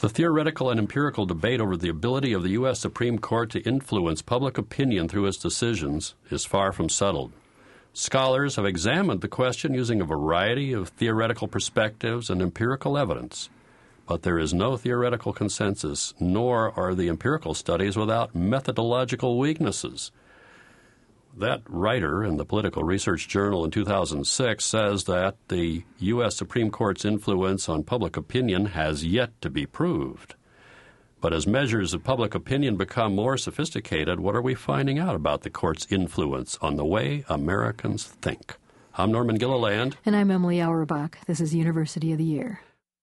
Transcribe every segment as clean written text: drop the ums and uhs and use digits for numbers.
The theoretical and empirical debate over the ability of the U.S. Supreme Court to influence public opinion through its decisions is far from settled. Scholars have examined the question using a variety of theoretical perspectives and empirical evidence, but there is no theoretical consensus, nor are the empirical studies without methodological weaknesses. That writer in the Political Research Journal in 2006 says that the U.S. Supreme Court's influence on public opinion has yet to be proved. But as measures of public opinion become more sophisticated, what are we finding out about the Court's influence on the way Americans think? I'm Norman Gilliland. And I'm Emily Auerbach. This is University of the Year.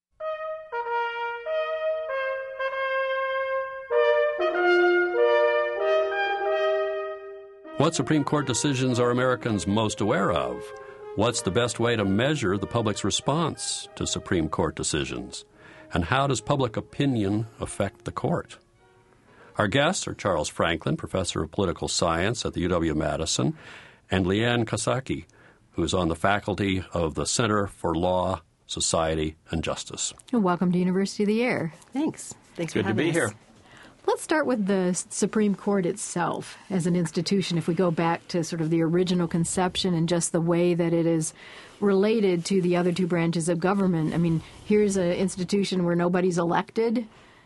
What Supreme Court decisions are Americans most aware of? What's the best way to measure the public's response to Supreme Court decisions? And how does public opinion affect the court? Our guests are Charles Franklin, professor of political science at the UW-Madison, and Leanne Kosaki, who is on the faculty of the Center for Law, Society, and Justice. Welcome to University of the Year. Thanks. Thanks Good for having us. to be here. Let's start with the Supreme Court itself as an institution. If we go back to sort of the original conception and just the way that it is related to the other two branches of government. I mean, here's an institution where nobody's elected,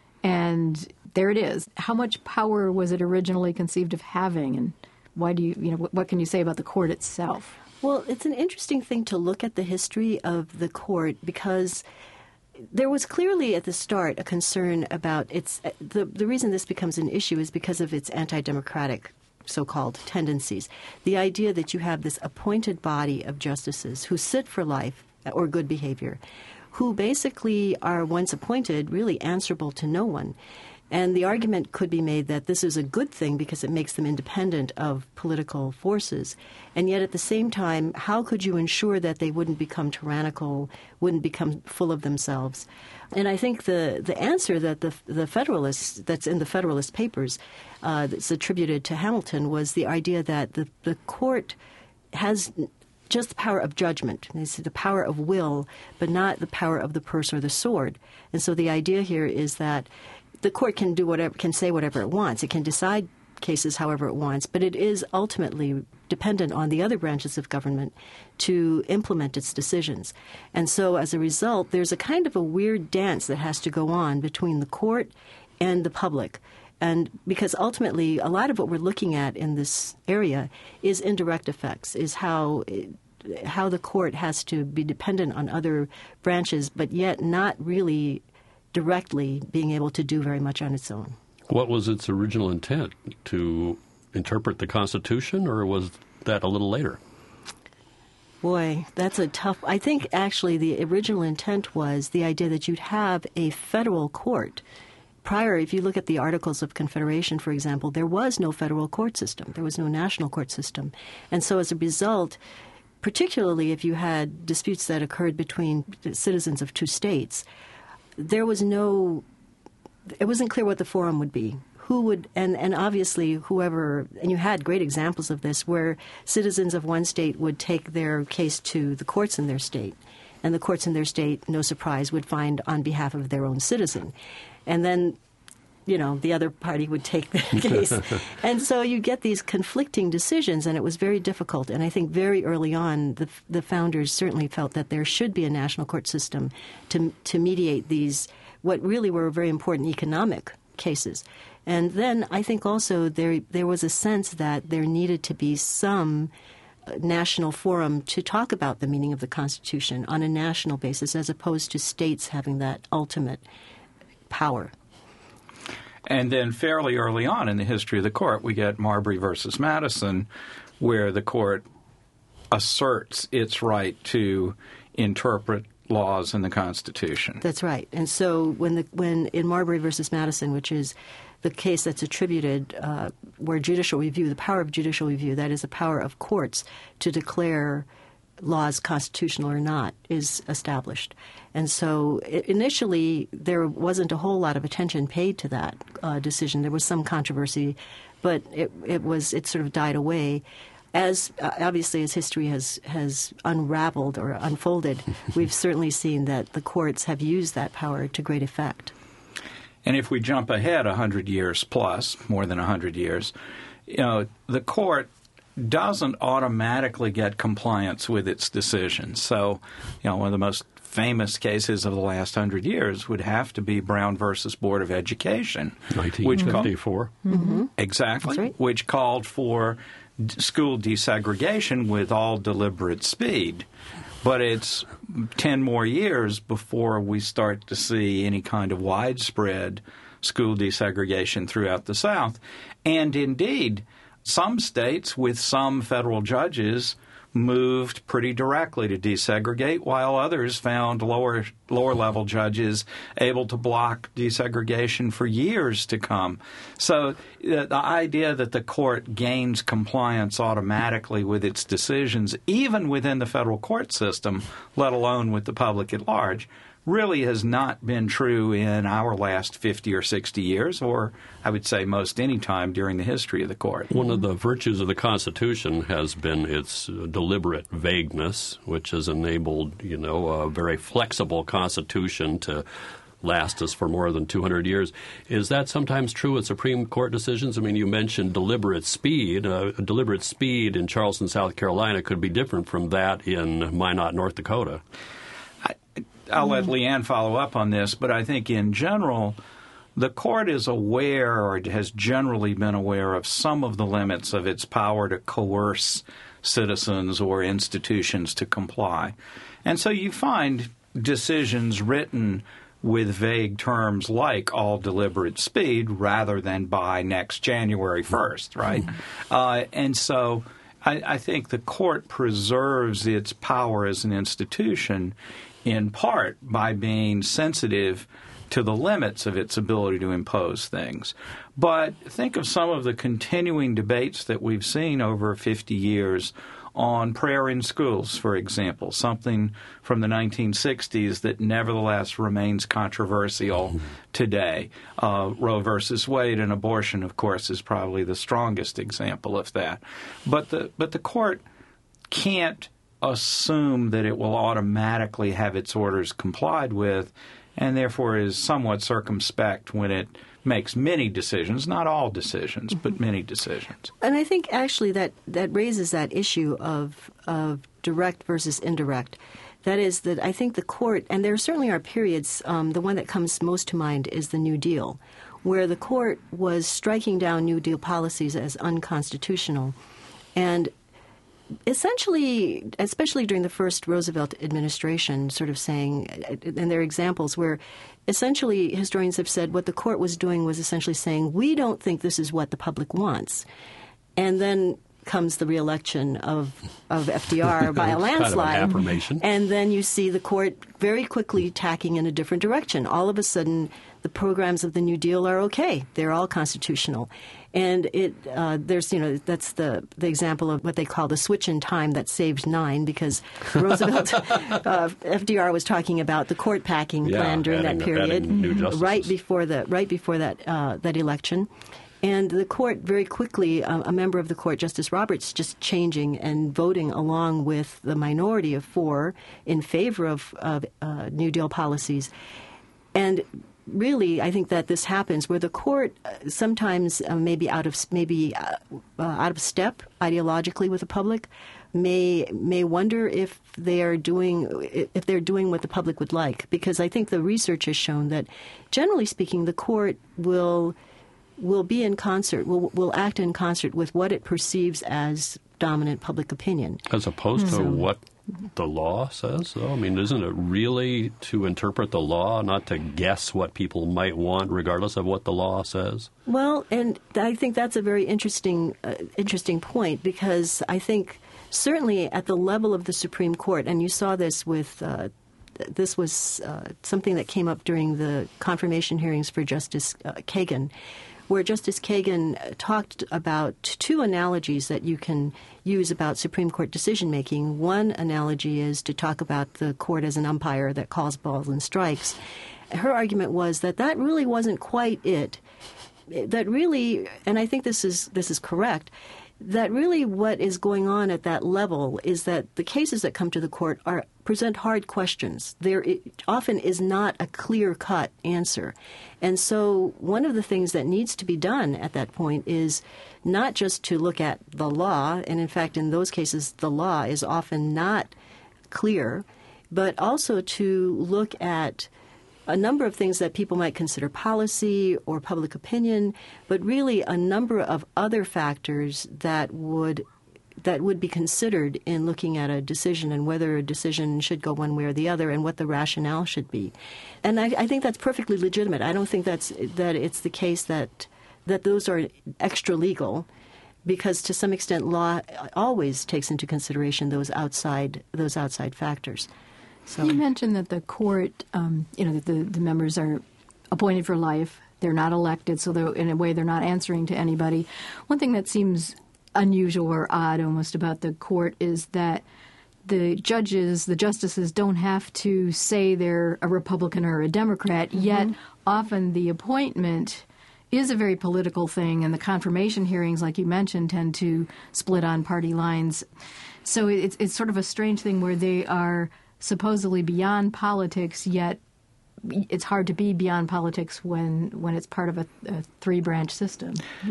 and there it is. How much power was it originally conceived of having, and why do what can you say about the court itself? Well, it's an interesting thing to look at the history of the court because there was clearly at the start a concern about its the reason this becomes an issue is because of its anti-democratic so-called tendencies. The idea that you have this appointed body of justices who sit for life or good behavior, who basically are, once appointed, really answerable to no one. And the argument could be made that this is a good thing because it makes them independent of political forces. And yet at the same time, how could you ensure that they wouldn't become tyrannical, wouldn't become full of themselves? And I think the answer that the Federalists, that's in the Federalist Papers, that's attributed to Hamilton, was the idea that the court has just the power of judgment. It's the power of will, but not the power of the purse or the sword. And so the idea here is that the court can do whatever, can say whatever it wants. It can decide cases however it wants, but it is ultimately dependent on the other branches of government to implement its decisions. And so as a result, there's a kind of a weird dance that has to go on between the court and the public. And because ultimately a lot of what we're looking at in this area is indirect effects, is how the court has to be dependent on other branches, but yet not really directly being able to do very much on its own. What was its original intent? To interpret the Constitution, or was that a little later? Boy, that's a tough... I think actually the original intent was the idea that you'd have a federal court. Prior, if you look at the Articles of Confederation, for example, there was no federal court system. There was no national court system. And so as a result, particularly if you had disputes that occurred between citizens of two states, it wasn't clear what the forum would be. Who would, and obviously whoever, and you had great examples of this, where citizens of one state would take their case to the courts in their state, and the courts in their state, no surprise, would find on behalf of their own citizen. And then, the other party would take the case. And so you get these conflicting decisions, and it was very difficult. And I think very early on, the founders certainly felt that there should be a national court system to mediate these, what really were very important economic cases. And then I think also there was a sense that there needed to be some national forum to talk about the meaning of the Constitution on a national basis, as opposed to states having that ultimate power. And then fairly early on in the history of the court, we get Marbury versus Madison, where the court asserts its right to interpret laws in the Constitution. That's right. And so when in Marbury versus Madison, which is the case that's attributed where judicial review, the power of judicial review, that is the power of courts to declare laws constitutional or not, is established. And so initially there wasn't a whole lot of attention paid to that decision. There was some controversy, but it sort of died away. As obviously as history has unraveled or unfolded, we've certainly seen that the courts have used that power to great effect. And if we jump ahead 100 years plus, more than 100 years, the court doesn't automatically get compliance with its decisions. So, one of the most famous cases of the last 100 years would have to be Brown versus Board of Education. 1954. Exactly. That's right. Which called for school desegregation with all deliberate speed. But it's 10 more years before we start to see any kind of widespread school desegregation throughout the South. And indeed, some states with some federal judges moved pretty directly to desegregate, while others found lower-level judges able to block desegregation for years to come. So the idea that the court gains compliance automatically with its decisions, even within the federal court system, let alone with the public at large, really has not been true in our last 50 or 60 years, or I would say most any time during the history of the court. One of the virtues of the Constitution has been its deliberate vagueness, which has enabled, a very flexible Constitution to last us for more than 200 years. Is that sometimes true with Supreme Court decisions? I mean, you mentioned deliberate speed. Deliberate speed in Charleston, South Carolina could be different from that in Minot, North Dakota. I'll let Leanne follow up on this, but I think in general, the court is aware, or has generally been aware, of some of the limits of its power to coerce citizens or institutions to comply. And so you find decisions written with vague terms like all deliberate speed rather than by next January 1st, right? And so I think the court preserves its power as an institution in part by being sensitive to the limits of its ability to impose things. But think of some of the continuing debates that we've seen over 50 years on prayer in schools, for example, something from the 1960s that nevertheless remains controversial today. Roe versus Wade and abortion, of course, is probably the strongest example of that. But the court can't assume that it will automatically have its orders complied with, and therefore is somewhat circumspect when it makes many decisions, not all decisions, but many decisions. And I think actually that raises that issue of direct versus indirect. That is that I think the court, and there certainly are periods, the one that comes most to mind is the New Deal, where the court was striking down New Deal policies as unconstitutional. And essentially, especially during the first Roosevelt administration, sort of saying, and there are examples where essentially historians have said what the court was doing was essentially saying, we don't think this is what the public wants. And then comes the re-election of FDR by a landslide. Kind of an affirmation. And then you see the court very quickly tacking in a different direction. All of a sudden, the programs of the New Deal are okay. They're all constitutional. And there's, that's the example of what they call the switch in time that saved 9, because Roosevelt, FDR was talking about the court packing plan during that period, right before that election. And the court very quickly, a member of the court, Justice Roberts, just changing and voting along with the minority of 4 in favor of New Deal policies. And really, I think that this happens where the court sometimes maybe out of step ideologically with the public, may wonder if they're doing what the public would like. Because I think the research has shown that, generally speaking, the court will be in concert, will act in concert with what it perceives as dominant public opinion. As opposed to what the law says, though? I mean, isn't it really to interpret the law, not to guess what people might want, regardless of what the law says? Well, and I think that's a very interesting point, because I think certainly at the level of the Supreme Court, and you saw this with this was something that came up during the confirmation hearings for Justice Kagan, where Justice Kagan talked about 2 analogies that you can use about Supreme Court decision-making. One analogy is to talk about the court as an umpire that calls balls and strikes. Her argument was that really wasn't quite it. That really, and I think this is correct, that really what is going on at that level is that the cases that come to the court present hard questions. There often is not a clear-cut answer. And so one of the things that needs to be done at that point is not just to look at the law, and in fact in those cases the law is often not clear, but also to look at a number of things that people might consider policy or public opinion, but really a number of other factors that would be considered in looking at a decision and whether a decision should go one way or the other and what the rationale should be. And I think that's perfectly legitimate. I don't think that it's the case that those are extra legal, because to some extent law always takes into consideration those outside factors. So you mentioned that the court, that the members are appointed for life. They're not elected, so in a way they're not answering to anybody. One thing that seems unusual or odd almost about the court is that the justices don't have to say they're a Republican or a Democrat, yet often the appointment is a very political thing, and the confirmation hearings, like you mentioned, tend to split on party lines. So it's sort of a strange thing where they are supposedly beyond politics, yet it's hard to be beyond politics when it's part of a three-branch system.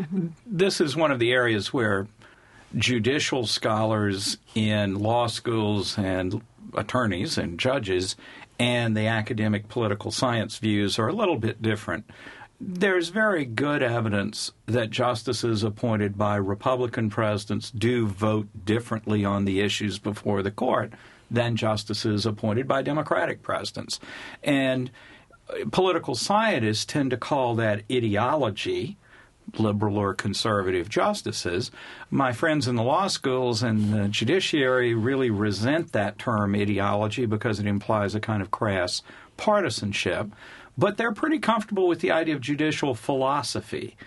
This is one of the areas where judicial scholars in law schools and attorneys and judges and the academic political science views are a little bit different. There's very good evidence that justices appointed by Republican presidents do vote differently on the issues before the court than justices appointed by Democratic presidents. And political scientists tend to call that ideology, liberal or conservative justices. My friends in the law schools and the judiciary really resent that term ideology because it implies a kind of crass partisanship. But they're pretty comfortable with the idea of judicial philosophy.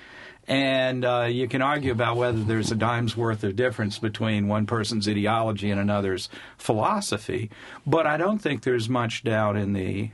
And you can argue about whether there's a dime's worth of difference between one person's ideology and another's philosophy. But I don't think there's much doubt in the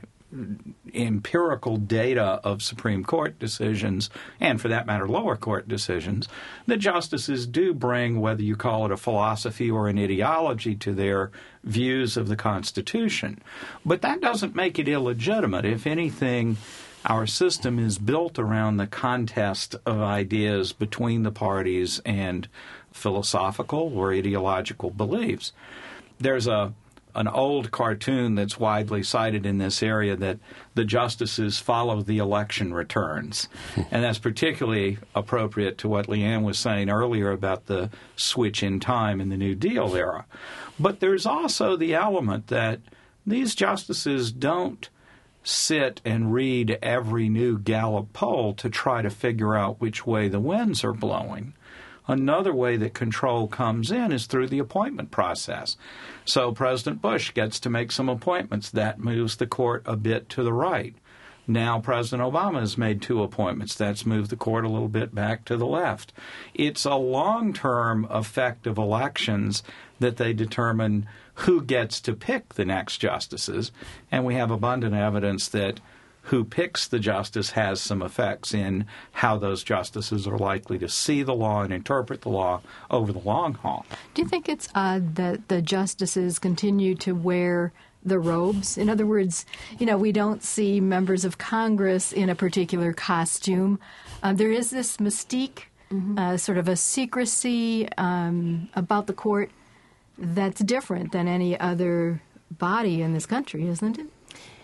empirical data of Supreme Court decisions, and for that matter lower court decisions, that justices do bring, whether you call it a philosophy or an ideology, to their views of the Constitution. But that doesn't make it illegitimate. If anything, our system is built around the contest of ideas between the parties and philosophical or ideological beliefs. There's an old cartoon that's widely cited in this area that the justices follow the election returns. And that's particularly appropriate to what Leanne was saying earlier about the switch in time in the New Deal era. But there's also the element that these justices don't sit and read every new Gallup poll to try to figure out which way the winds are blowing. Another way that control comes in is through the appointment process. So President Bush gets to make some appointments. That moves the court a bit to the right. Now President Obama has made 2 appointments. That's moved the court a little bit back to the left. It's a long-term effect of elections that they determine who gets to pick the next justices, and we have abundant evidence that who picks the justice has some effects in how those justices are likely to see the law and interpret the law over the long haul. Do you think it's odd that the justices continue to wear the robes? In other words, we don't see members of Congress in a particular costume. There is this mystique, sort of a secrecy about the court that's different than any other body in this country, isn't it?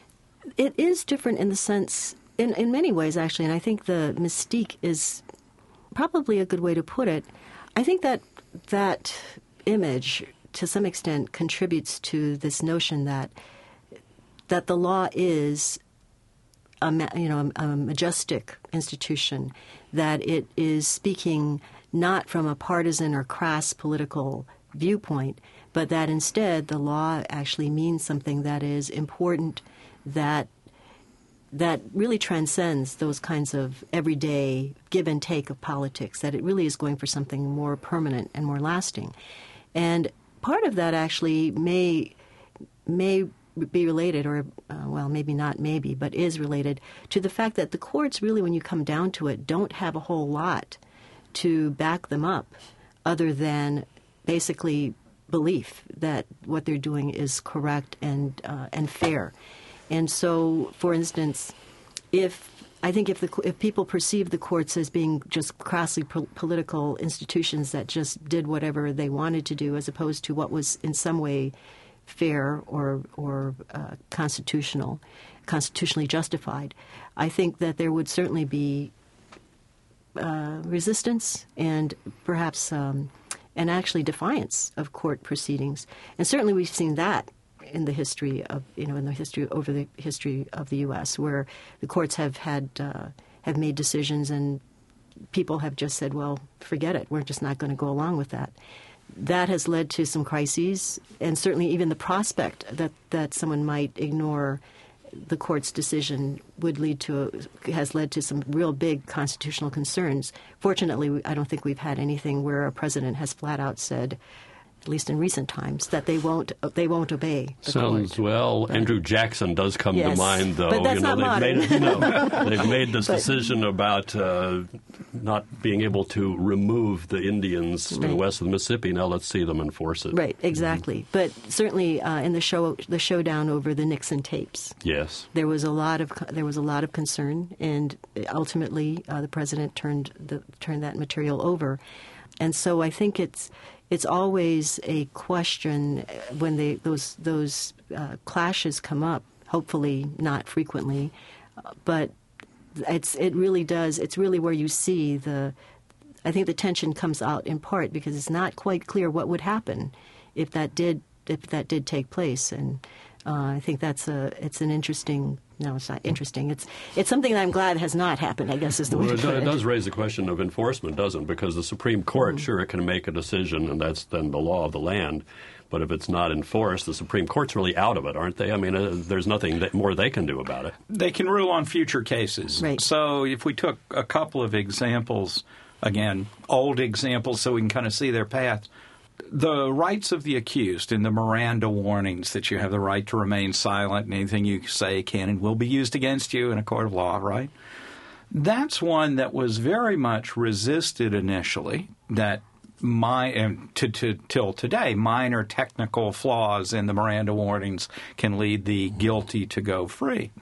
It is different in the sense, in many ways, actually, and I think the mystique is probably a good way to put it. I think that image, to some extent, contributes to this notion that the law is a majestic institution, that it is speaking not from a partisan or crass political viewpoint, but that instead the law actually means something that is important, that really transcends those kinds of everyday give and take of politics, that it really is going for something more permanent and more lasting. And part of that actually may be related, or maybe not maybe, but is related to the fact that the courts really, when you come down to it, don't have a whole lot to back them up other than basically belief that what they're doing is correct and fair. And so, for instance, if people perceive the courts as being just crassly political institutions that just did whatever they wanted to do, as opposed to what was in some way fair or constitutionally justified, I think that there would certainly be resistance and perhaps and actually defiance of court proceedings. And certainly we've seen that in the history of the history of the U.S., where the courts have made decisions and people have just said, well, forget it, we're just not going to go along with that. That has led to some crises, and certainly even the prospect that someone might ignore the court's decision has led to some real big constitutional concerns. Fortunately, I don't think we've had anything where a president has flat out said, at least in recent times, that they won't obey the Sounds court. well. Andrew Jackson does come to mind, though. But that's not modern. They've made this decision about not being able to remove the Indians to the west of the Mississippi. Now let's see them enforce it. Right, exactly. But certainly in the showdown over the Nixon tapes, yes, there was a lot of concern, and ultimately the president turned that material over. And so I think it's always a question when those clashes come up. Hopefully not frequently, but it really does. It's really where you see I think the tension comes out in part because it's not quite clear what would happen if that did take place. And I think it's an interesting. No, it's not interesting. It's something that I'm glad has not happened, I guess is the way to put it. It does raise the question of enforcement, doesn't it? Because the Supreme Court, sure, it can make a decision, and that's then the law of the land. But if it's not enforced, the Supreme Court's really out of it, aren't they? I mean, there's nothing more they can do about it. They can rule on future cases. Right. So if we took a couple of examples, again, old examples so we can kind of see their path. The rights of the accused in the Miranda warnings that you have the right to remain silent and anything you say can and will be used against you in a court of law, right? That's one that was very much resisted initially, that till today, minor technical flaws in the Miranda warnings can lead the guilty to go free.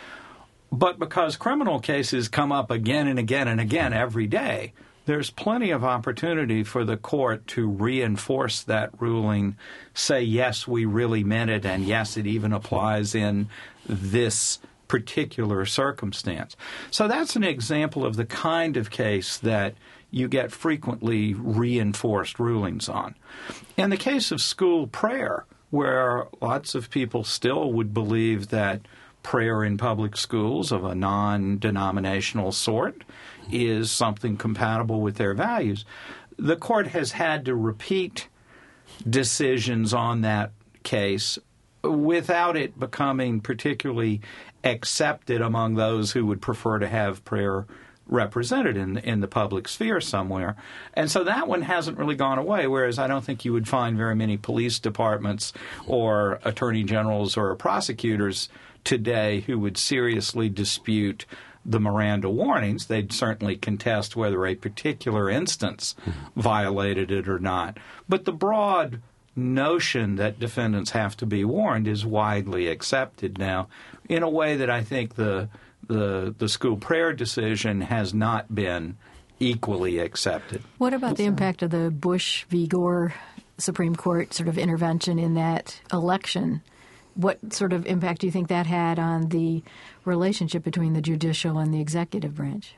But because criminal cases come up again and again and again every day, there's plenty of opportunity for the court to reinforce that ruling, say, yes, we really meant it, and yes, it even applies in this particular circumstance. So that's an example of the kind of case that you get frequently reinforced rulings on. In the case of school prayer, where lots of people still would believe that prayer in public schools of a non-denominational sort is something compatible with their values, the court has had to repeat decisions on that case without it becoming particularly accepted among those who would prefer to have prayer represented in the public sphere somewhere. And so that one hasn't really gone away, whereas I don't think you would find very many police departments or attorney generals or prosecutors today who would seriously dispute the Miranda warnings. They'd certainly contest whether a particular instance violated it or not. But the broad notion that defendants have to be warned is widely accepted now in a way that I think the school prayer decision has not been equally accepted. What about the impact of the Bush v. Gore Supreme Court sort of intervention in that election? What sort of impact do you think that had on the relationship between the judicial and the executive branch?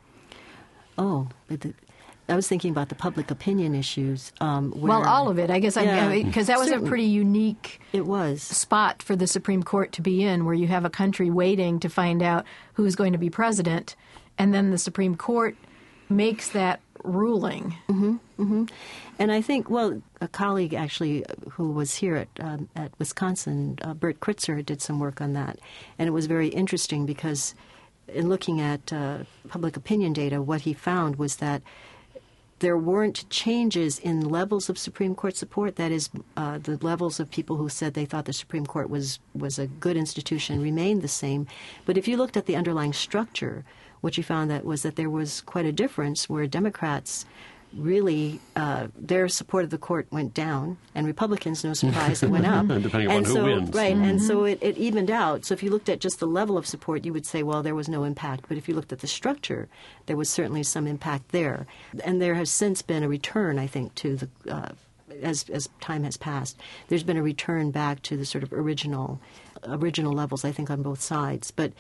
I was thinking about the public opinion issues. Well, all of it, I guess, because that was a pretty unique spot for the Supreme Court to be in, where you have a country waiting to find out who's going to be president, and then the Supreme Court makes that ruling. Mm-hmm, mm-hmm. And I think, a colleague actually who was here at Wisconsin, Bert Kritzer, did some work on that. And it was very interesting because in looking at public opinion data, what he found was that there weren't changes in levels of Supreme Court support. That is, the levels of people who said they thought the Supreme Court was a good institution remained the same. But if you looked at the underlying structure, what you found was that there was quite a difference where Democrats really their support of the court went down, and Republicans, no surprise, it went up. Depending on who wins. Right, and so it evened out. So if you looked at just the level of support, you would say, well, there was no impact. But if you looked at the structure, there was certainly some impact there. And there has since been a return, I think, to the as time has passed, there's been a return back to the sort of original levels, I think, on both sides. But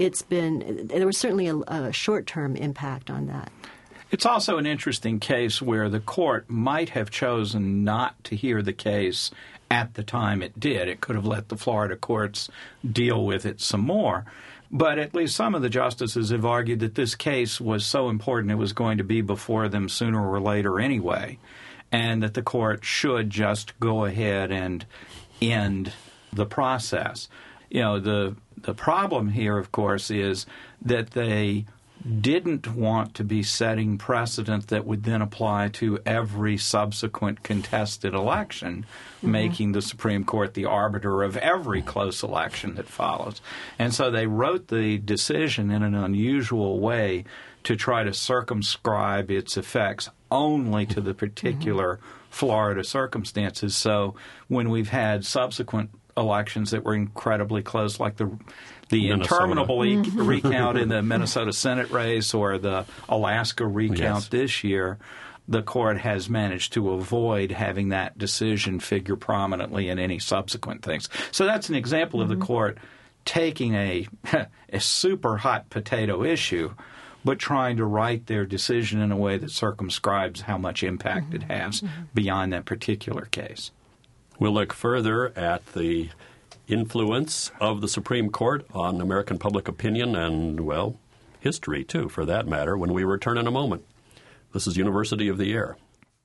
there was certainly a short-term impact on that. It's also an interesting case where the court might have chosen not to hear the case at the time it did. It could have let the Florida courts deal with it some more. But at least some of the justices have argued that this case was so important it was going to be before them sooner or later anyway, and that the court should just go ahead and end the process. You know, the problem here, of course, is that they didn't want to be setting precedent that would then apply to every subsequent contested election, making the Supreme Court the arbiter of every close election that follows. And so they wrote the decision in an unusual way to try to circumscribe its effects only to the particular Florida circumstances. So when we've had subsequent elections that were incredibly close, like the interminable recount in the Minnesota Senate race or the Alaska recount this year, the court has managed to avoid having that decision figure prominently in any subsequent things. So that's an example of the court taking a super hot potato issue, but trying to write their decision in a way that circumscribes how much impact it has beyond that particular case. We'll look further at the influence of the Supreme Court on American public opinion and, well, history, too, for that matter, when we return in a moment. This is University of the Air.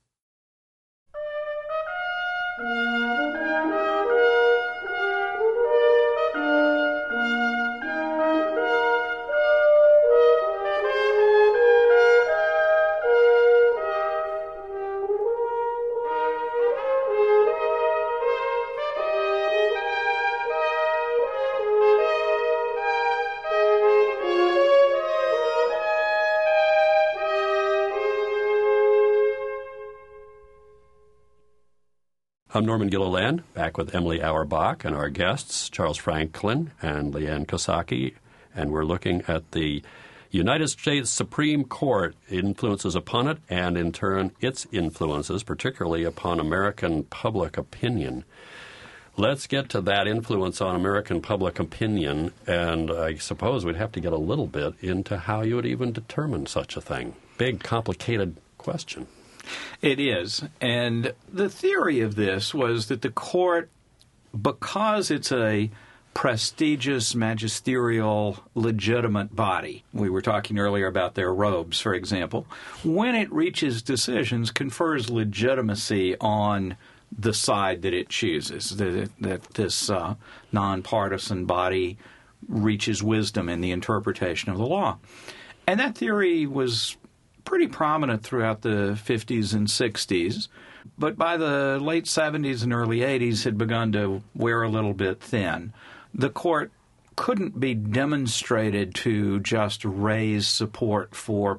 I'm Norman Gilliland, back with Emily Auerbach and our guests, Charles Franklin and Leanne Kosaki, and we're looking at the United States Supreme Court influences upon it and, in turn, its influences, particularly upon American public opinion. Let's get to that influence on American public opinion, and I suppose we'd have to get a little bit into how you would even determine such a thing. Big, complicated question. It is. And the theory of this was that the court, because it's a prestigious, magisterial, legitimate body, we were talking earlier about their robes, for example, when it reaches decisions, confers legitimacy on the side that it chooses, that this nonpartisan body reaches wisdom in the interpretation of the law. And that theory was pretty prominent throughout the 50s and 60s, but by the late 70s and early 80s had begun to wear a little bit thin. The court couldn't be demonstrated to just raise support for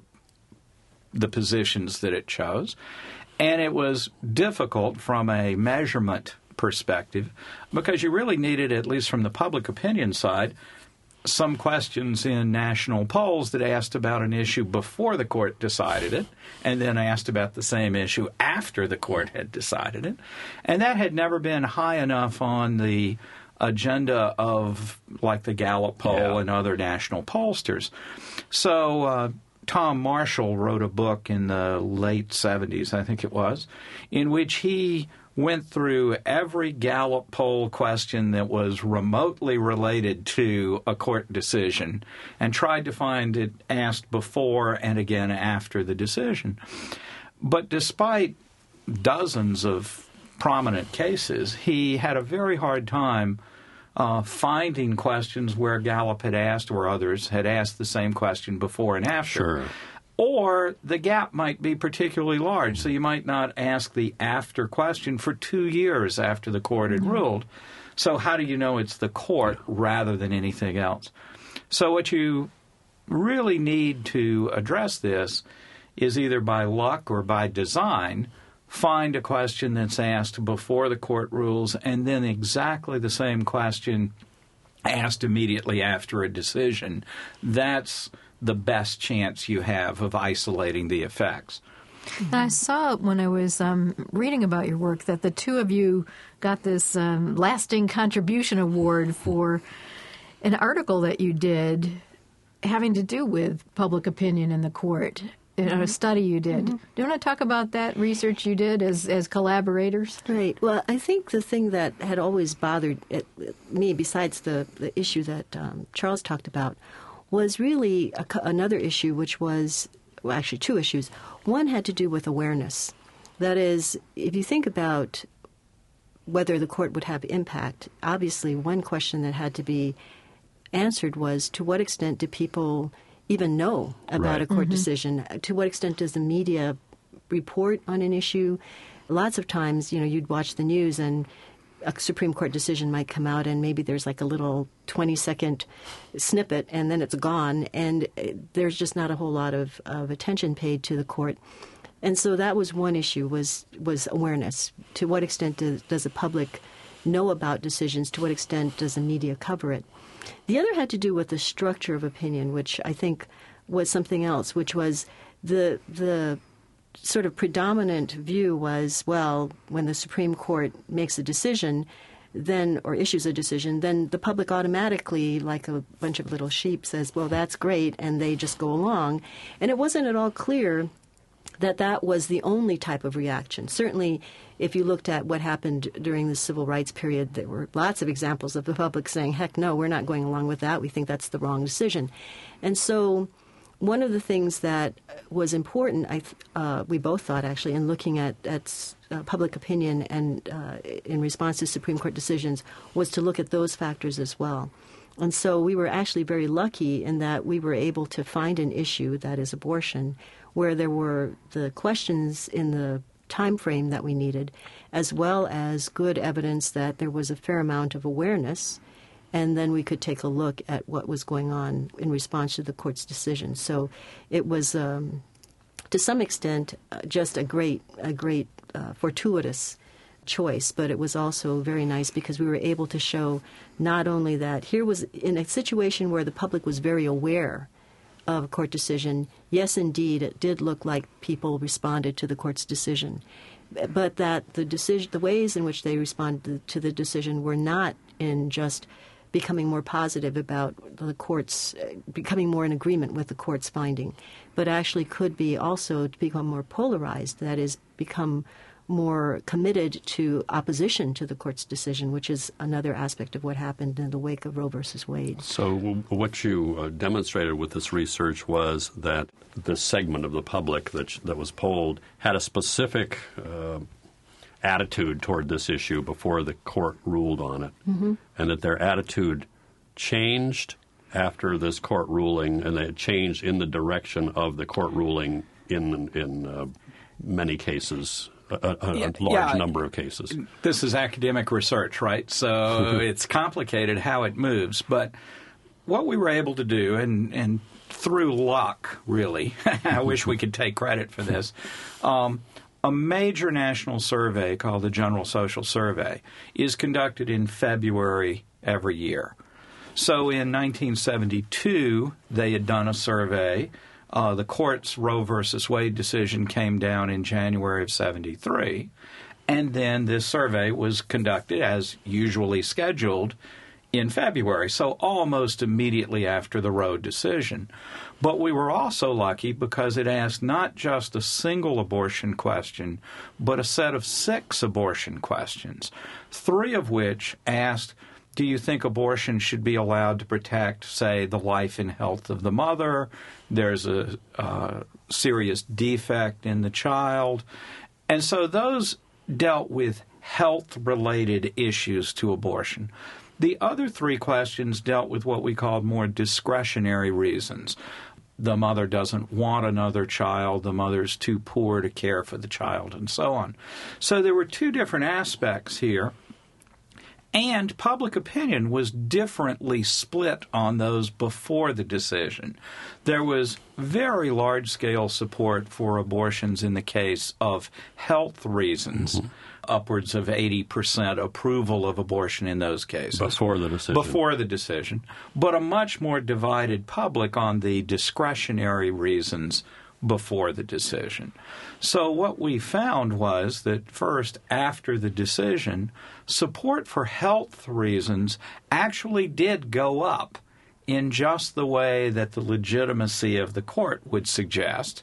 the positions that it chose, and it was difficult from a measurement perspective because you really needed, at least from the public opinion side, some questions in national polls that asked about an issue before the court decided it, and then asked about the same issue after the court had decided it. And that had never been high enough on the agenda of, like, the Gallup poll and other national pollsters. So Tom Marshall wrote a book in the late 70s, I think it was, in which he went through every Gallup poll question that was remotely related to a court decision and tried to find it asked before and again after the decision. But despite dozens of prominent cases, he had a very hard time finding questions where Gallup had asked or others had asked the same question before and after. Sure. Or the gap might be particularly large, so you might not ask the after question for 2 years after the court had ruled. So how do you know it's the court rather than anything else? So what you really need to address this is either by luck or by design, find a question that's asked before the court rules and then exactly the same question asked immediately after a decision. That's the best chance you have of isolating the effects. And I saw when I was reading about your work that the two of you got this lasting contribution award for an article that you did having to do with public opinion in the court, a study you did. Do you want to talk about that research you did as collaborators? Right. Well, I think the thing that had always bothered me, besides the issue that Charles talked about, was really another issue, which was, well, actually two issues. One had to do with awareness. That is, if you think about whether the court would have impact, obviously one question that had to be answered was, to what extent do people even know about a court decision? To what extent does the media report on an issue? Lots of times, you'd watch the news and a Supreme Court decision might come out and maybe there's like a little 20-second snippet and then it's gone, and there's just not a whole lot of attention paid to the court. And so that was one issue, was awareness. To what extent does the public know about decisions? To what extent does the media cover it? The other had to do with the structure of opinion, which I think was something else, which was the sort of predominant view was, well, when the Supreme Court makes a decision, or issues a decision, then the public automatically, like a bunch of little sheep, says, well, that's great, and they just go along. And it wasn't at all clear that that was the only type of reaction. Certainly, if you looked at what happened during the civil rights period, there were lots of examples of the public saying, heck no, we're not going along with that. We think that's the wrong decision. And so one of the things that was important, we both thought actually, in looking at public opinion and in response to Supreme Court decisions, was to look at those factors as well. And so we were actually very lucky in that we were able to find an issue, that is abortion, where there were the questions in the time frame that we needed, as well as good evidence that there was a fair amount of awareness, and then we could take a look at what was going on in response to the court's decision. So it was, to some extent, just a great fortuitous choice, but it was also very nice because we were able to show not only that here was in a situation where the public was very aware of a court decision, yes, indeed, it did look like people responded to the court's decision, but that the ways in which they responded to the decision were not in just becoming more positive about the court's, becoming more in agreement with the court's finding, but actually could be also to become more polarized, that is, become more committed to opposition to the court's decision, which is another aspect of what happened in the wake of Roe versus Wade. So what you demonstrated with this research was that this segment of the public that was polled had a specific attitude toward this issue before the court ruled on it, and that their attitude changed after this court ruling, and they changed in the direction of the court ruling in many cases. A large number of cases. This is academic research, right? So it's complicated how it moves. But what we were able to do, and through luck, really, I wish we could take credit for this, a major national survey called the General Social Survey is conducted in February every year. So in 1972, they had done a survey. The court's Roe versus Wade decision came down in January of 73, and then this survey was conducted as usually scheduled in February, so almost immediately after the Roe decision. But we were also lucky because it asked not just a single abortion question, but a set of 6 abortion questions, 3 of which asked, do you think abortion should be allowed to protect, say, the life and health of the mother? There's a serious defect in the child. And so those dealt with health-related issues to abortion. The other 3 questions dealt with what we called more discretionary reasons. The mother doesn't want another child, the mother's too poor to care for the child, and so on. So there were 2 different aspects here. And public opinion was differently split on those before the decision. There was very large-scale support for abortions in the case of health reasons, upwards of 80% approval of abortion in those cases. Before the decision. Before the decision. But a much more divided public on the discretionary reasons before the decision. So what we found was that first, after the decision, support for health reasons actually did go up in just the way that the legitimacy of the court would suggest,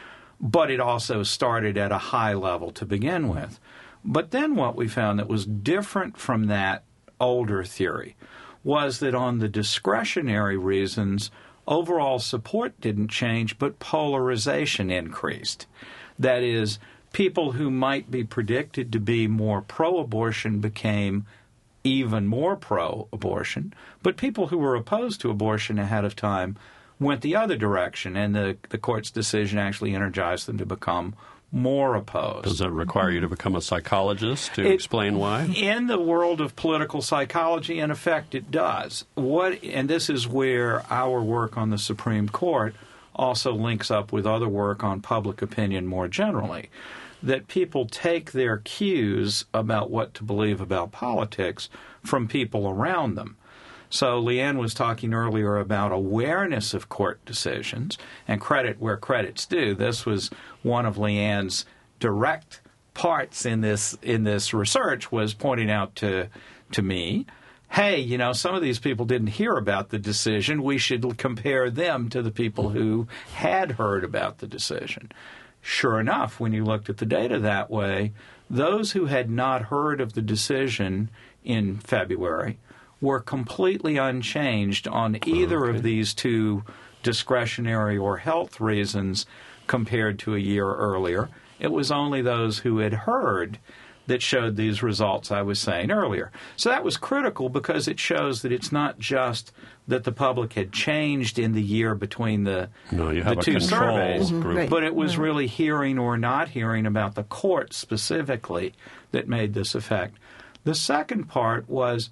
but it also started at a high level to begin with. But then what we found that was different from that older theory was that on the discretionary reasons, overall support didn't change, but polarization increased. That is, people who might be predicted to be more pro-abortion became even more pro-abortion, but people who were opposed to abortion ahead of time went the other direction, and the court's decision actually energized them to become more opposed. Does that require you to become a psychologist to explain why? In the world of political psychology, in effect, it does. And this is where our work on the Supreme Court also links up with other work on public opinion more generally, that people take their cues about what to believe about politics from people around them. So Leanne was talking earlier about awareness of court decisions, and credit where credit's due. This was one of Leanne's direct parts in this research, was pointing out to me, hey, some of these people didn't hear about the decision. We should compare them to the people who had heard about the decision. Sure enough, when you looked at the data that way, those who had not heard of the decision in February were completely unchanged on either of these two discretionary or health reasons compared to a year earlier. It was only those who had heard that showed these results I was saying earlier. So that was critical because it shows that it's not just that the public had changed in the year between the two surveys, but it was really hearing or not hearing about the court specifically that made this effect. The second part was,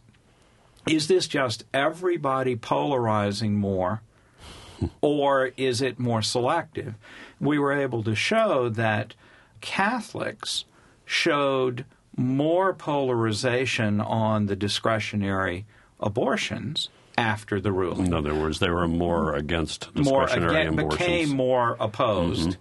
is this just everybody polarizing more, or is it more selective? We were able to show that Catholics showed more polarization on the discretionary abortions after the ruling. In other words, they were more against discretionary abortions. Became more opposed.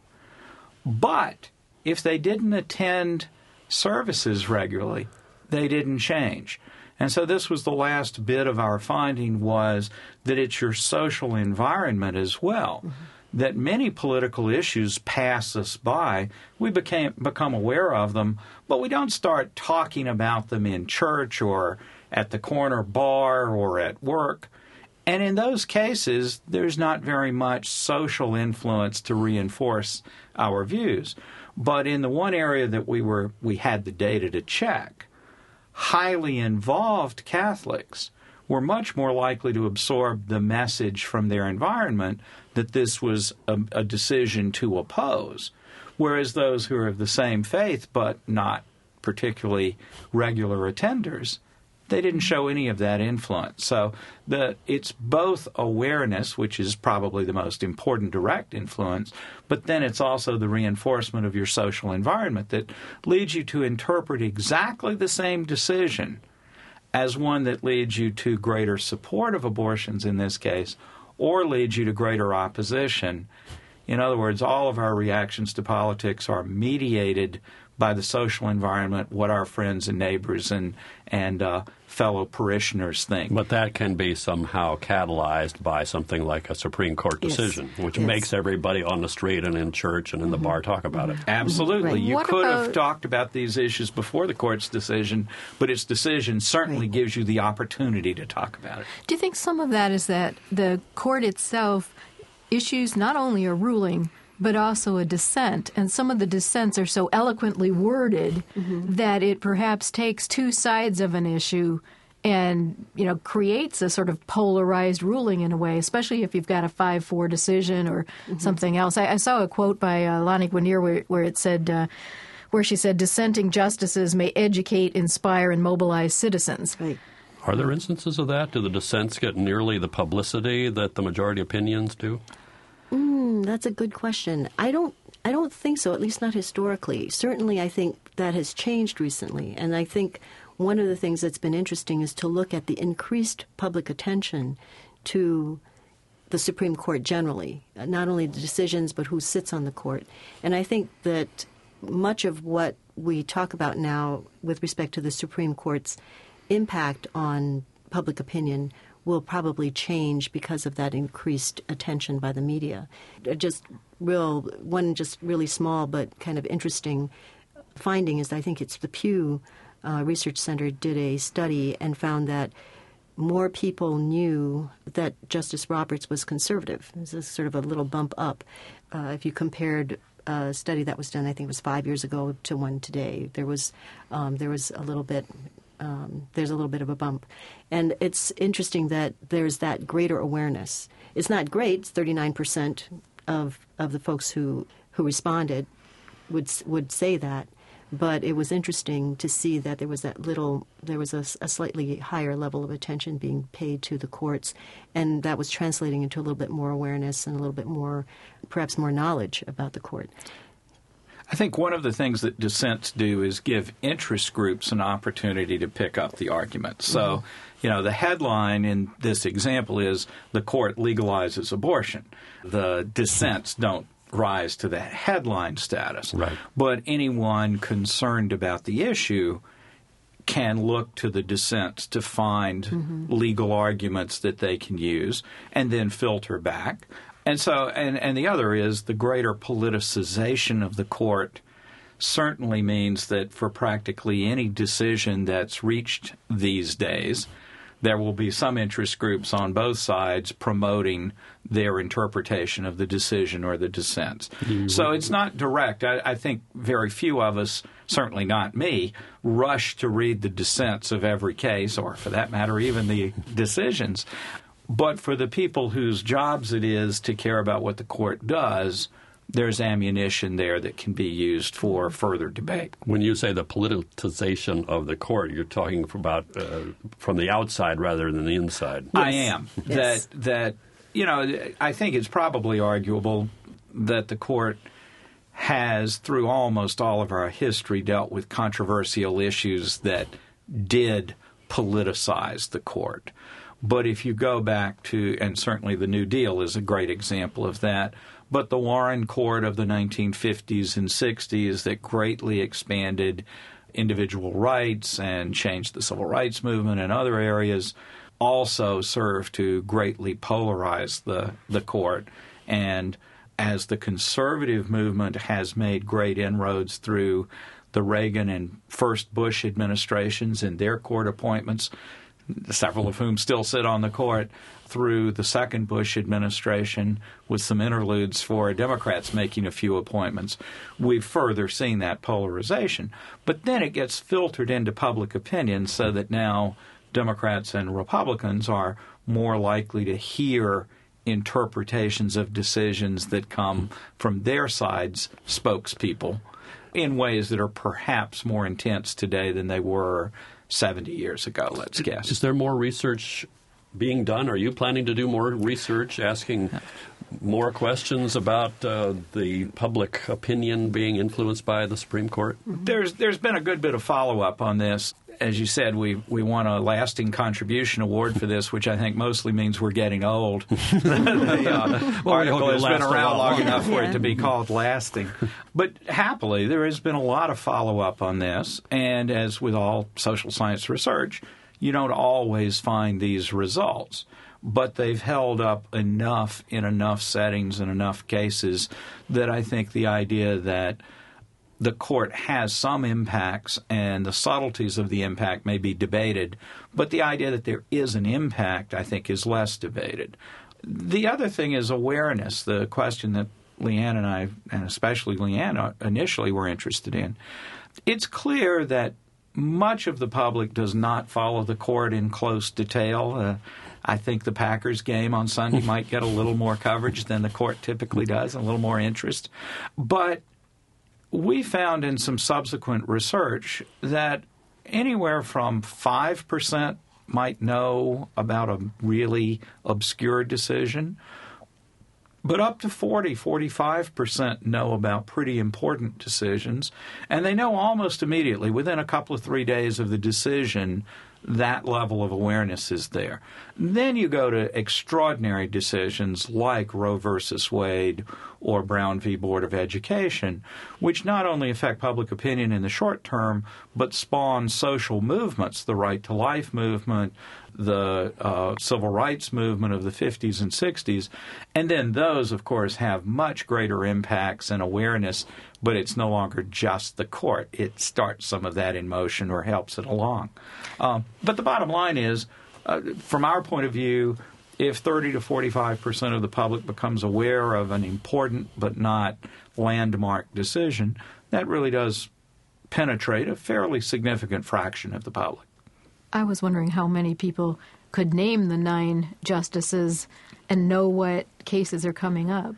But if they didn't attend services regularly, they didn't change. And so this was the last bit of our finding, was that it's your social environment as well. That many political issues pass us by. We become aware of them, but we don't start talking about them in church or at the corner bar or at work. And in those cases, there's not very much social influence to reinforce our views. But in the one area that we had the data to check, highly involved Catholics were much more likely to absorb the message from their environment that this was a decision to oppose, whereas those who are of the same faith but not particularly regular attenders, they didn't show any of that influence. So it's both awareness, which is probably the most important direct influence, but then it's also the reinforcement of your social environment that leads you to interpret exactly the same decision as one that leads you to greater support of abortions in this case, or leads you to greater opposition. In other words, all of our reactions to politics are mediated by the social environment, what our friends and neighbors and fellow parishioners think. But that can be somehow catalyzed by something like a Supreme Court decision, which makes everybody on the street and in church and in the bar talk about it. Absolutely. Right. You could have talked about these issues before the court's decision, but its decision certainly gives you the opportunity to talk about it. Do you think some of that is that the court itself issues not only a ruling, but also a dissent, and some of the dissents are so eloquently worded that it perhaps takes two sides of an issue and, creates a sort of polarized ruling in a way, especially if you've got a 5-4 decision or something else. I saw a quote by Lani Guinier where it said, where she said dissenting justices may educate, inspire, and mobilize citizens. Right. Are there instances of that? Do the dissents get nearly the publicity that the majority opinions do? That's a good question. I don't think so, at least not historically. Certainly, I think that has changed recently. And I think one of the things that's been interesting is to look at the increased public attention to the Supreme Court generally, not only the decisions, but who sits on the court. And I think that much of what we talk about now with respect to the Supreme Court's impact on public opinion will probably change because of that increased attention by the media. One really small but kind of interesting finding is, I think it's the Pew Research Center did a study and found that more people knew that Justice Roberts was conservative. This is sort of a little bump up. If you compared a study that was done, I think it was 5 years ago, to one today, there was a little bit. There's a little bit of a bump. And it's interesting that there's that greater awareness. It's not great. 39% of the folks who responded would say that. But it was interesting to see that there was a slightly higher level of attention being paid to the courts, and that was translating into a little bit more awareness and a little bit more, perhaps more knowledge about the court. I think one of the things that dissents do is give interest groups an opportunity to pick up the argument. So, the headline in this example is the court legalizes abortion. The dissents don't rise to the headline status. Right. But anyone concerned about the issue can look to the dissents to find legal arguments that they can use and then filter back. And so, and the other is the greater politicization of the court certainly means that for practically any decision that's reached these days, there will be some interest groups on both sides promoting their interpretation of the decision or the dissents. So it's not direct. I think very few of us, certainly not me, rush to read the dissents of every case, or for that matter, even the decisions. But for the people whose jobs it is to care about what the court does, there's ammunition there that can be used for further debate. When you say the politicization of the court, you're talking about from the outside rather than the inside. Yes. I am. Yes. That I think it's probably arguable that the court has, through almost all of our history, dealt with controversial issues that did politicize the court. But if you go back to, and certainly the New Deal is a great example of that, but the Warren Court of the 1950s and 60s that greatly expanded individual rights and changed the civil rights movement and other areas also served to greatly polarize the court. And as the conservative movement has made great inroads through the Reagan and first Bush administrations and their court appointments, several of whom still sit on the court, through the second Bush administration with some interludes for Democrats making a few appointments, we've further seen that polarization. But then it gets filtered into public opinion so that now Democrats and Republicans are more likely to hear interpretations of decisions that come from their side's spokespeople in ways that are perhaps more intense today than they were 70 years ago, let's guess. Is there more research being done? Are you planning to do more research, asking more questions about the public opinion being influenced by the Supreme Court? There's been a good bit of follow-up on this. As you said, we won a lasting contribution award for this, which I think mostly means we're getting old. The article has been around long enough for it to be called lasting. But happily, there has been a lot of follow-up on this. And as with all social science research, you don't always find these results. But they've held up enough in enough settings and enough cases that I think the idea that the court has some impacts and the subtleties of the impact may be debated, but the idea that there is an impact, I think, is less debated. The other thing is awareness, the question that Leanne and I, and especially Leanne, initially were interested in. It's clear that much of the public does not follow the court in close detail. I think the Packers game on Sunday might get a little more coverage than the court typically does, a little more interest. But we found in some subsequent research that anywhere from 5% might know about a really obscure decision, but up to 45% know about pretty important decisions, and they know almost immediately, within a couple of 3 days of the decision, that level of awareness is there. Then you go to extraordinary decisions like Roe versus Wade or Brown v. Board of Education, which not only affect public opinion in the short term, but spawn social movements, the Right to Life movement, the civil rights movement of the 50s and 60s. And then those, of course, have much greater impacts and awareness, but it's no longer just the court. It starts some of that in motion or helps it along. But the bottom line is, from our point of view, if 30 to 45% of the public becomes aware of an important but not landmark decision, that really does penetrate a fairly significant fraction of the public. I was wondering how many people could name the 9 justices and know what cases are coming up.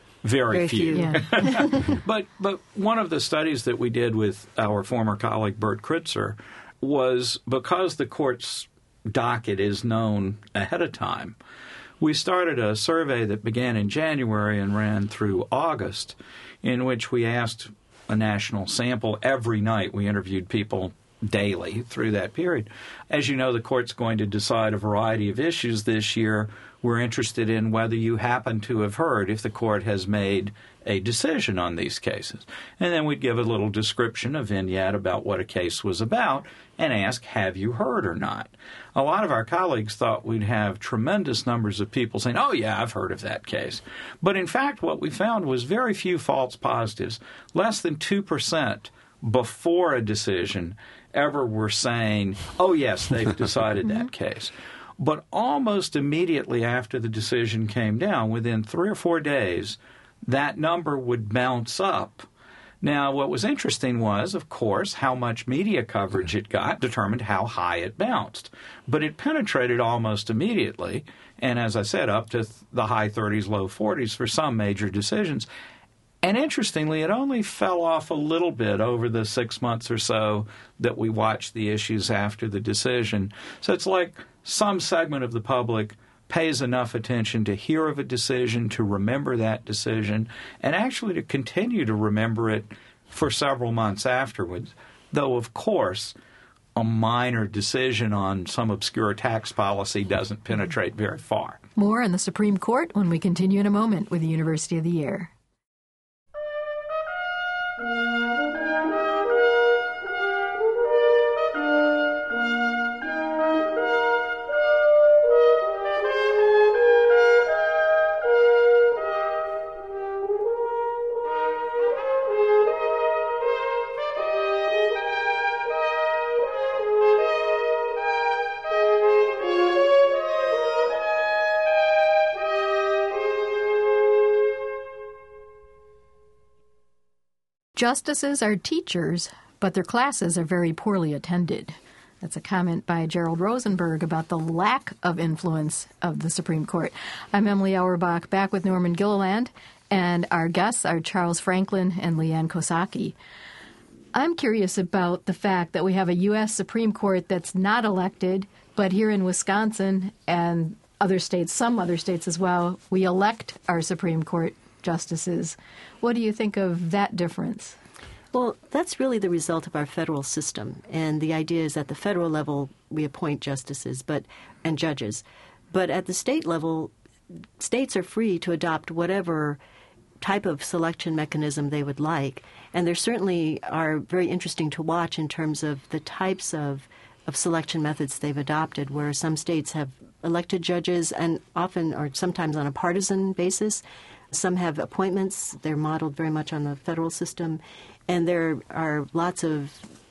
Very few. Yeah. But one of the studies that we did with our former colleague Bert Kritzer was, because the court's docket is known ahead of time, we started a survey that began in January and ran through August, in which we asked a national sample every night. We interviewed people daily through that period. As you know, the court's going to decide a variety of issues this year. We're interested in whether you happen to have heard if the court has made a decision on these cases. And then we'd give a little description, a vignette about what a case was about, and ask, have you heard or not? A lot of our colleagues thought we'd have tremendous numbers of people saying, oh, yeah, I've heard of that case. But in fact, what we found was very few false positives. Less than 2% before a decision ever were saying, oh, yes, they've decided that case. But almost immediately after the decision came down, within 3 or 4 days, that number would bounce up. Now, what was interesting was, of course, how much media coverage it got determined how high it bounced. But it penetrated almost immediately, and as I said, up to the high 30s, low 40s for some major decisions. And interestingly, it only fell off a little bit over the 6 months or so that we watched the issues after the decision. So it's like some segment of the public pays enough attention to hear of a decision, to remember that decision, and actually to continue to remember it for several months afterwards. Though, of course, a minor decision on some obscure tax policy doesn't penetrate very far. More on the Supreme Court when we continue in a moment with the University of the Year. Justices are teachers, but their classes are very poorly attended. That's a comment by Gerald Rosenberg about the lack of influence of the Supreme Court. I'm Emily Auerbach, back with Norman Gilliland, and our guests are Charles Franklin and Leanne Kosaki. I'm curious about the fact that we have a U.S. Supreme Court that's not elected, but here in Wisconsin and other states, some other states as well, we elect our Supreme Court justices. What do you think of that difference? Well, that's really the result of our federal system. And the idea is at the federal level, we appoint justices and judges. But at the state level, states are free to adopt whatever type of selection mechanism they would like. And there certainly are very interesting to watch in terms of the types of selection methods they've adopted, where some states have elected judges and often or sometimes on a partisan basis. Some have appointments. They're modeled very much on the federal system. And there are lots of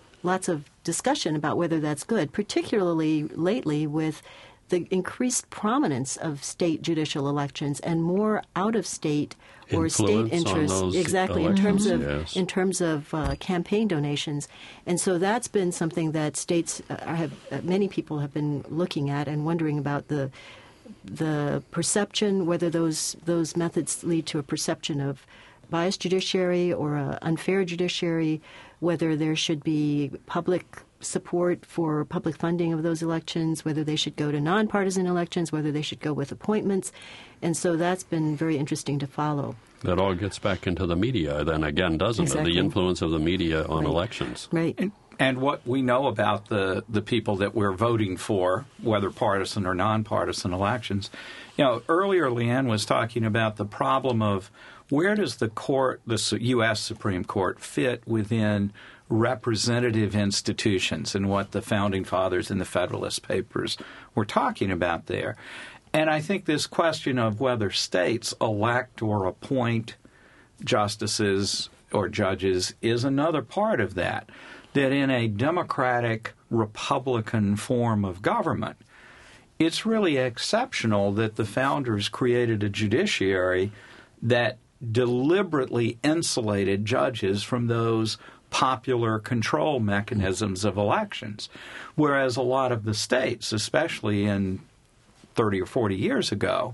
discussion about whether that's good, particularly lately with the increased prominence of state judicial elections and more out-of-state or state interests, exactly, in terms of campaign donations. And so that's been something that states many people have been looking at and wondering about the perception, whether those methods lead to a perception of biased judiciary or an unfair judiciary, whether there should be public support for public funding of those elections, whether they should go to nonpartisan elections, whether they should go with appointments. And so that's been very interesting to follow. That all gets back into the media then again, doesn't Exactly. it? The influence of the media on elections. Right. And what we know about the people that we're voting for, whether partisan or nonpartisan elections, earlier Leanne was talking about the problem of where does the court, the U.S. Supreme Court, fit within representative institutions and what the Founding Fathers in the Federalist Papers were talking about there. And I think this question of whether states elect or appoint justices or judges is another part of that. That in a democratic, Republican form of government, it's really exceptional that the founders created a judiciary that deliberately insulated judges from those popular control mechanisms of elections, whereas a lot of the states, especially in 30 or 40 years ago,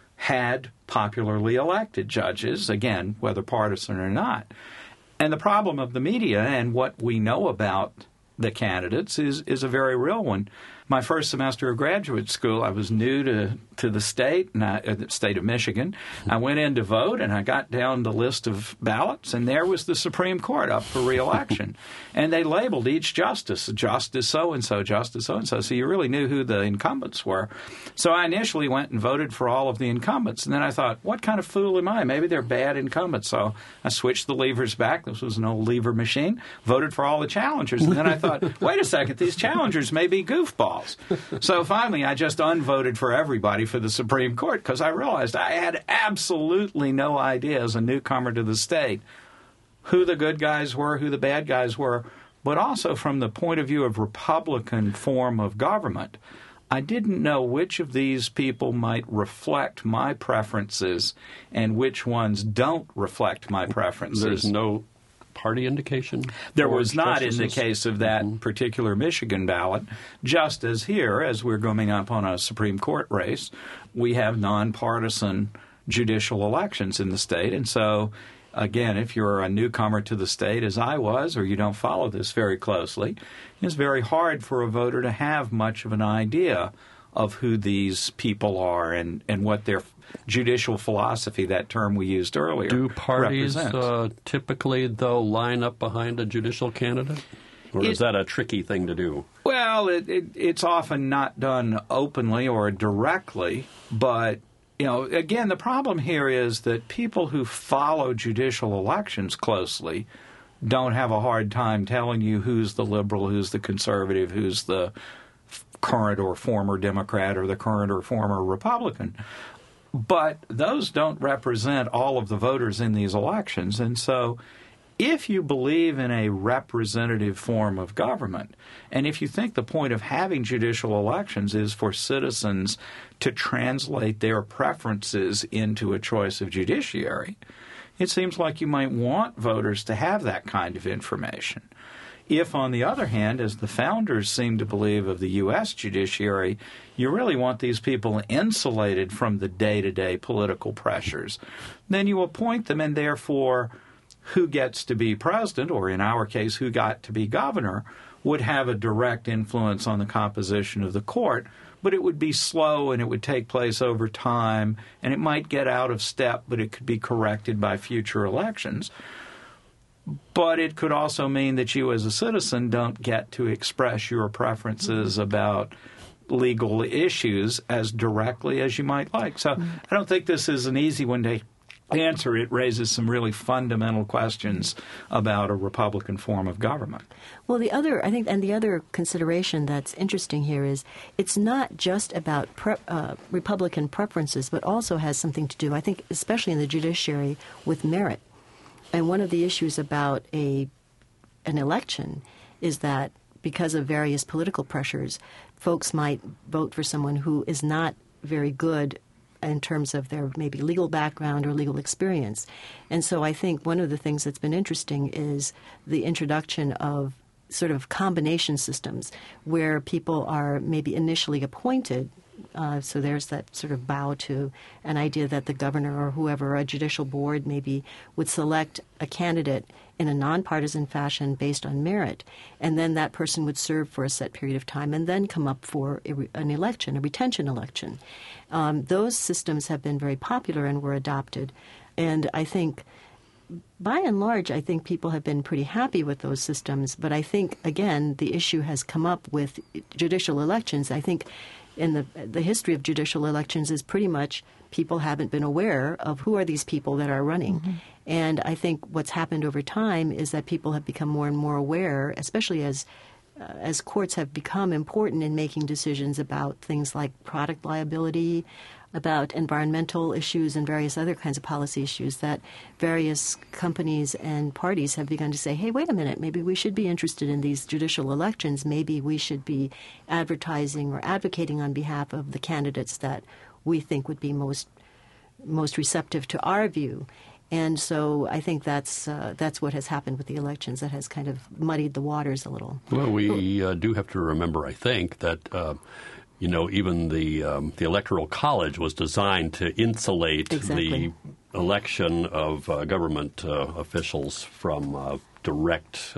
had popularly elected judges, again, whether partisan or not. And the problem of the media and what we know about the candidates is a very real one. My first semester of graduate school, I was new to the state, the state of Michigan. I went in to vote, and I got down the list of ballots, and there was the Supreme Court up for re-election. And they labeled each justice so-and-so, justice so-and-so, so you really knew who the incumbents were. So I initially went and voted for all of the incumbents, and then I thought, what kind of fool am I? Maybe they're bad incumbents. So I switched the levers back. This was an old lever machine. Voted for all the challengers, and then I thought, wait a second, these challengers may be goofballs. So finally, I just unvoted for everybody for the Supreme Court because I realized I had absolutely no idea as a newcomer to the state who the good guys were, who the bad guys were, but also from the point of view of Republican form of government. I didn't know which of these people might reflect my preferences and which ones don't reflect my preferences. There's no party indication? There was not in the case of that particular Michigan ballot. Just as here, as we're coming up on a Supreme Court race, we have nonpartisan judicial elections in the state. And so, again, if you're a newcomer to the state, as I was, or you don't follow this very closely, it's very hard for a voter to have much of an idea of who these people are and what their judicial philosophy, that term we used earlier, do parties typically, though, line up behind a judicial candidate? Or is that a tricky thing to do? Well, it's often not done openly or directly, but, again, the problem here is that people who follow judicial elections closely don't have a hard time telling you who's the liberal, who's the conservative, who's the current or former Democrat or the current or former Republican. But those don't represent all of the voters in these elections. And so if you believe in a representative form of government, and if you think the point of having judicial elections is for citizens to translate their preferences into a choice of judiciary, it seems like you might want voters to have that kind of information. If, on the other hand, as the founders seem to believe of the U.S. judiciary, you really want these people insulated from the day-to-day political pressures, then you appoint them, and therefore who gets to be president, or in our case, who got to be governor, would have a direct influence on the composition of the court, but it would be slow and it would take place over time, and it might get out of step, but it could be corrected by future elections. But it could also mean that you as a citizen don't get to express your preferences about legal issues as directly as you might like. So I don't think this is an easy one to answer. It raises some really fundamental questions about a Republican form of government. Well, the other consideration that's interesting here is it's not just about Republican preferences, but also has something to do, I think, especially in the judiciary, with merit. And one of the issues about an election is that because of various political pressures, folks might vote for someone who is not very good in terms of their maybe legal background or legal experience. And so I think one of the things that's been interesting is the introduction of sort of combination systems where people are maybe initially appointed So there's that sort of bow to an idea that the governor or whoever, a judicial board maybe, would select a candidate in a nonpartisan fashion based on merit, and then that person would serve for a set period of time and then come up for an election, a retention election. Those systems have been very popular and were adopted. And I think, by and large, I think people have been pretty happy with those systems. But I think, again, the issue has come up with judicial elections. I think in the history of judicial elections is pretty much people haven't been aware of who are these people that are running. Mm-hmm. And I think what's happened over time is that people have become more and more aware, especially as courts have become important in making decisions about things like product liability, about environmental issues and various other kinds of policy issues, that various companies and parties have begun to say, hey, wait a minute, maybe we should be interested in these judicial elections. Maybe we should be advertising or advocating on behalf of the candidates that we think would be most receptive to our view. And so I think that's what has happened with the elections that has kind of muddied the waters a little. Well, we do have to remember, I think, that even the Electoral College was designed to insulate the election of government officials from direct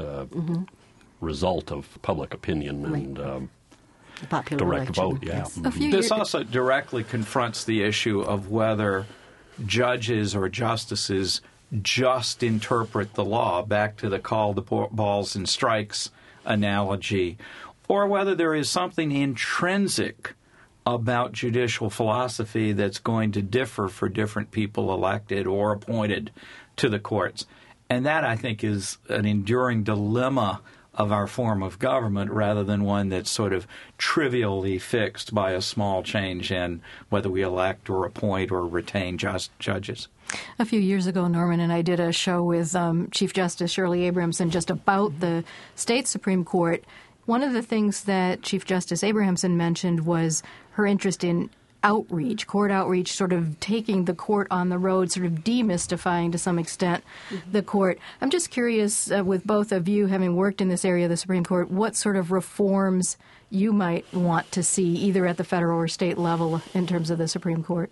result of public opinion and popular direct election. vote. Yeah. Yes. This also directly confronts the issue of whether judges or justices just interpret the law, back to the call the balls and strikes analogy, or whether there is something intrinsic about judicial philosophy that's going to differ for different people elected or appointed to the courts. And that, I think, is an enduring dilemma of our form of government rather than one that's sort of trivially fixed by a small change in whether we elect or appoint or retain judges. A few years ago, Norman and I did a show with Chief Justice Shirley Abrahamson just about the state Supreme Court. One of the things that Chief Justice Abrahamson mentioned was her interest in outreach, court outreach, sort of taking the court on the road, sort of demystifying to some extent the court. I'm just curious, with both of you having worked in this area of the Supreme Court, what sort of reforms you might want to see either at the federal or state level in terms of the Supreme Court?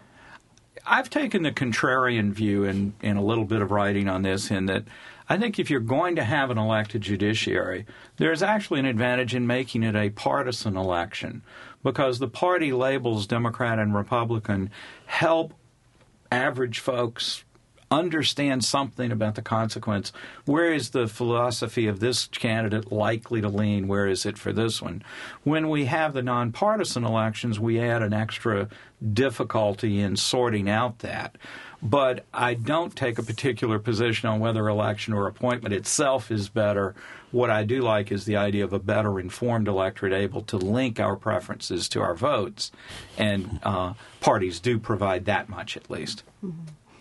I've taken the contrarian view in a little bit of writing on this, in that I think if you're going to have an elected judiciary, there's actually an advantage in making it a partisan election, because the party labels, Democrat and Republican, help average folks understand something about the consequence. Where is the philosophy of this candidate likely to lean? Where is it for this one? When we have the nonpartisan elections, we add an extra difficulty in sorting out that. But I don't take a particular position on whether election or appointment itself is better. What I do like is the idea of a better informed electorate able to link our preferences to our votes. And parties do provide that much, at least. Mm-hmm.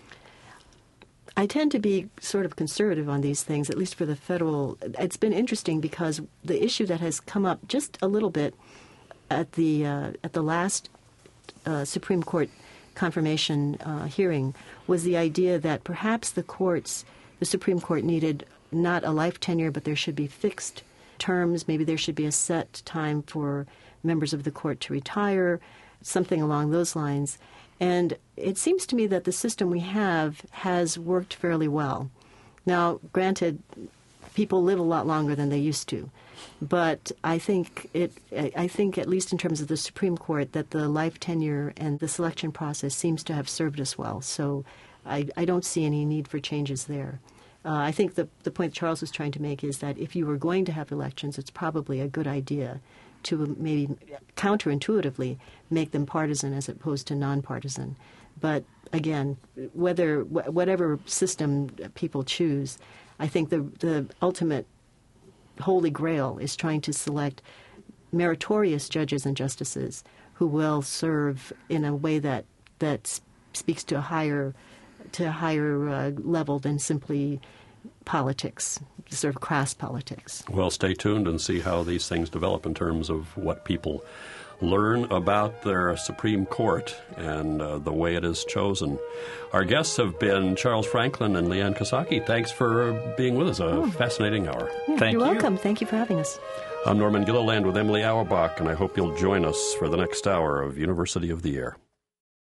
I tend to be sort of conservative on these things, at least for the federal. It's been interesting because the issue that has come up just a little bit at the last Supreme Court confirmation hearing was the idea that perhaps the Supreme Court needed not a life tenure, but there should be fixed terms. Maybe there should be a set time for members of the court to retire, something along those lines. And it seems to me that the system we have has worked fairly well. Now, granted, people live a lot longer than they used to, but I think at least in terms of the Supreme Court, that the life tenure and the selection process seems to have served us well. So I don't see any need for changes there. I think the point Charles was trying to make is that if you were going to have elections, it's probably a good idea to maybe counterintuitively make them partisan as opposed to nonpartisan. But again, whatever system people choose, I think the ultimate holy grail is trying to select meritorious judges and justices who will serve in a way that speaks to a higher level than simply politics, sort of crass politics. Well, stay tuned and see how these things develop in terms of what people learn about their Supreme Court and the way it is chosen. Our guests have been Charles Franklin and Leanne Kosaki. Thanks for being with us. A fascinating hour. Thank you. You're welcome. Thank you for having us. I'm Norman Gilliland with Emily Auerbach, and I hope you'll join us for the next hour of University of the Air.